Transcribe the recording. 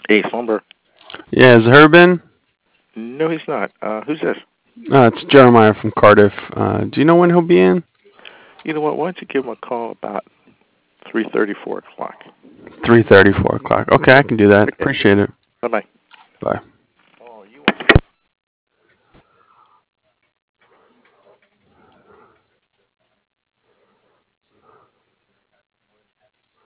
Ace Lumber. Yeah, is Herb in? No, he's not. Who's this? It's Jeremiah from Cardiff. Do you know when he'll be in? You know what? Why don't you give him a call about 3:30, 4 o'clock? 3:30, 4 o'clock. Okay, I can do that. Okay. Appreciate it. Bye-bye. Bye.